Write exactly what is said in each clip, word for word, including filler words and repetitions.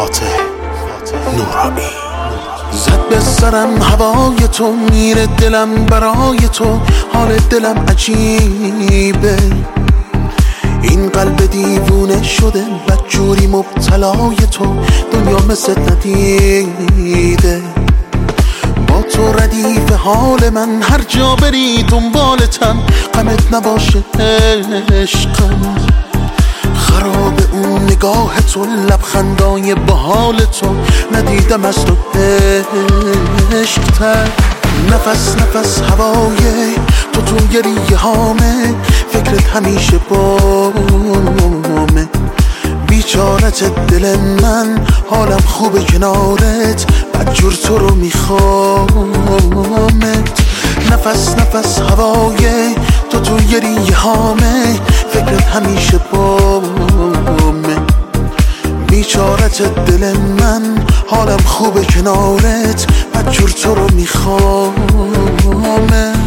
فاتح نورانی. زد به سرم هوای تو، میره دلم برای تو، حال دلم عجیبه. این قلب دیوونه شده بدجوری مبتلای تو، دنیا مثل ندیده. با تو ردیف حال من، هر جا بری دنبالتم، غمت نباشه عشقم. خراب اون نگاه تو، لبخندای بحال تو، ندیدم از تو عشق‌تر. نفس نفس هوای تو توی ریه هامه، فکرت همیشه بامه. بیچارت دل من، حالم خوبه کنارت، بدجور تو رو میخوامت. نفس نفس هوای تو توی ریه هامه، فکرت همیشه بامه. بیچارت دل من، حالم خوبه کنارت، بدجور تو رو میخوامت.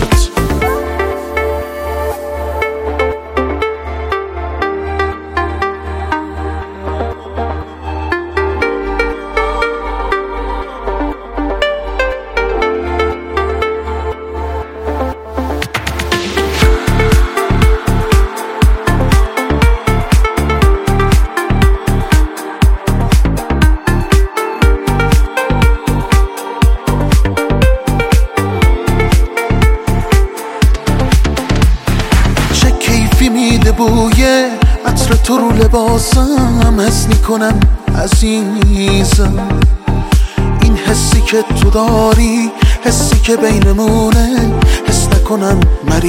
میده بوی عطر تو رو لباسم، حس میکنم عزیزم. این حسی که تو داری، حسی که بینمونه، حس نکنم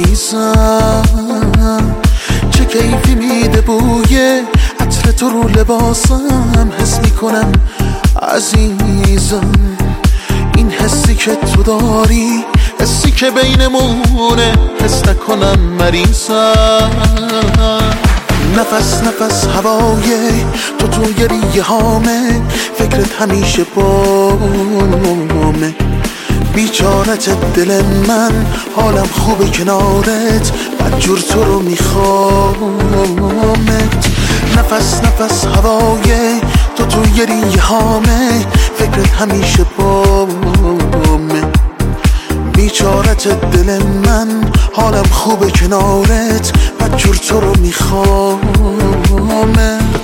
مریضم. چه کیفی میده بوی عطر تو رو لباسم، حس میکنم عزیزم. این حسی که تو داری، حسی که بینمونه، حس نکنم مریضم. نفس نفس هوای تو توی ریه هامه، فکرت همیشه بامه. بیچارت دل من، حالم خوبه کنارت، بدجور تو رو میخوامت. نفس نفس هوای تو توی ریه هامه، فکرت همیشه بامه. بیچارت دل من، حالم خوبه کنارت، بدجور تو رو میخوامت.